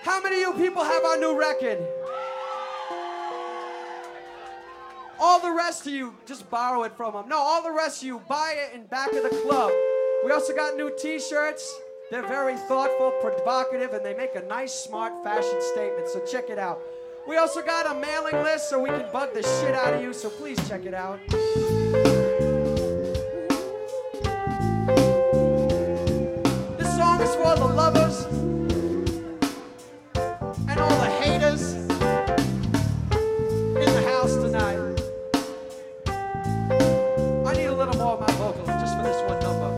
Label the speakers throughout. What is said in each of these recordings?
Speaker 1: How many of you people have our new record? All the rest of you, just borrow it from them. No, all the rest of you, buy it in back of the club. We also got new t-shirts. They're very thoughtful, provocative, and they make a nice, smart fashion statement, so check it out. We also got a mailing list so we can bug the shit out of you, so please check it out. This song is for the lovers and all the haters in the house tonight. I need a little more of my vocals just for this one number.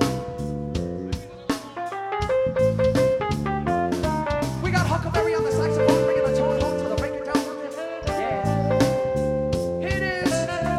Speaker 1: We got Huckleberry on the saxophone, bringing the tone home to the break it down. Yeah. It is.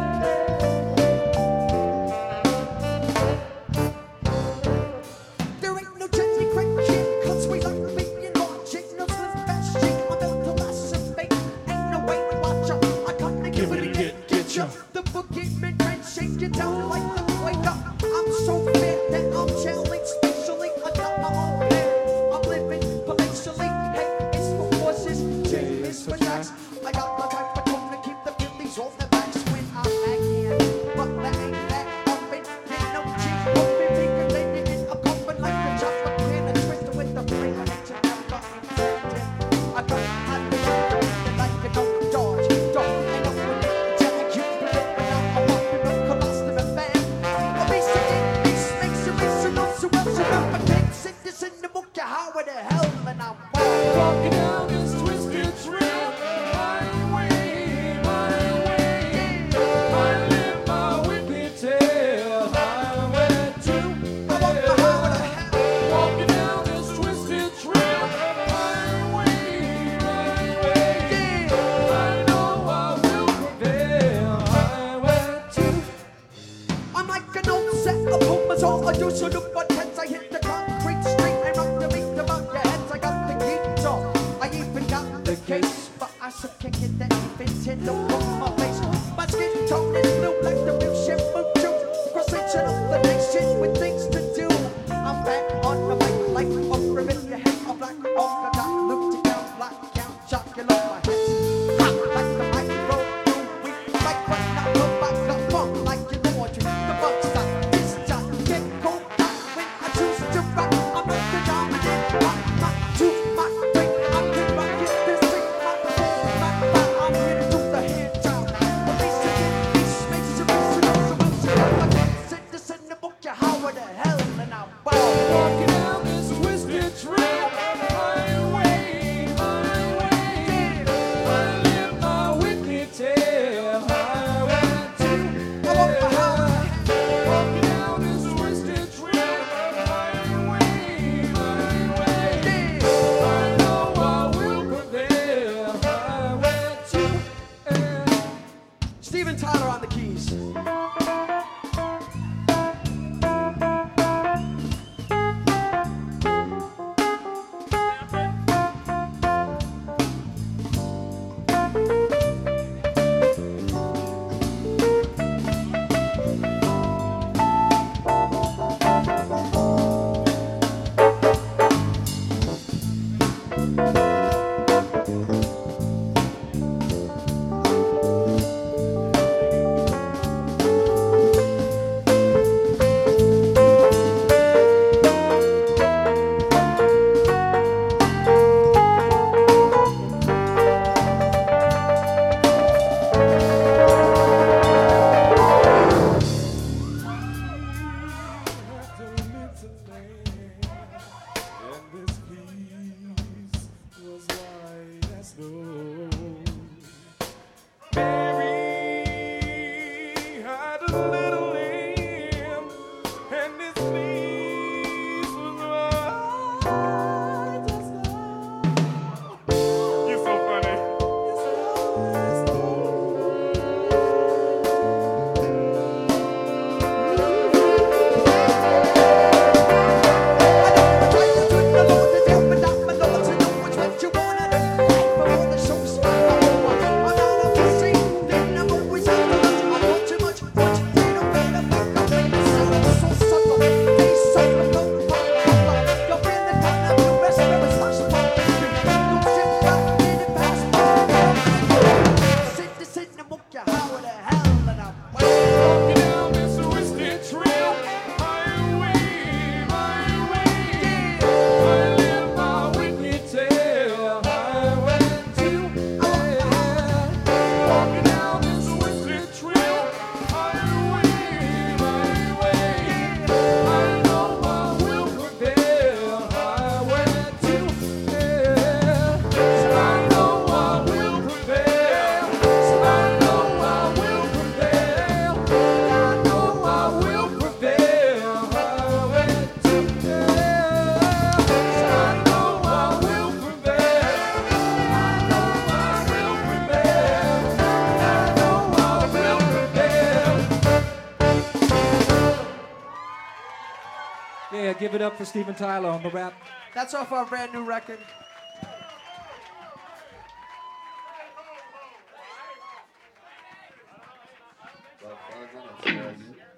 Speaker 1: There ain't no Jenny Craig kid, cause we like being watching. No Swiss best chick, my mental masturbate. Ain't no way we watch her. I got to give it a get ya. The boogeyman can shake you down like the wake up. I'm so fair that I'm channeling spatially. I got my own plan. I'm living palatially. Hey, it's for horses, J is for jacks. I got my type of tone to keep the billies off the backs when I'm acting. But that ain't that open. Ain't no cheap open. Regulated in a coffin like a chocolate can. And twisted with the flame of nature never intended. I got hot like a no George. Dog, ain't no one in the jack. You flip when I'm walking up colostomy fan. Obesity, this makes you rational. So else you never can sit this in the book. How the hell and I'm
Speaker 2: Walking down this twisted trail, my way. I live my wicked tale, highway to hell. Walking down this twisted trail, my way. I know I will prevail, highway to.
Speaker 1: I'm like an old set of pumas, all I do so look what heads. I hit the concrete street, I rock the beat about your heads. I got the guitar, I even got the case, but I still can't get that Nintendo on my face. My skin tone is blue like the real shampoo juice. Cross-section of the nation with things to do. I'm back on the mic like a ribbon. Your head on black, off the top, look to down, black count, chocolate on my head. Hot like the micro, we like what not look like the funk like you know what you. The bug stop, this time, get cold hot when I choose to rock. I'm not the dominant, rock my two, my three. I can rock it, this thing, my four, my five. I'm here to do the hand job.
Speaker 2: give it up for Steven Tyler on the rap.
Speaker 1: That's off our brand new record.
Speaker 3: About 5 minutes, guys.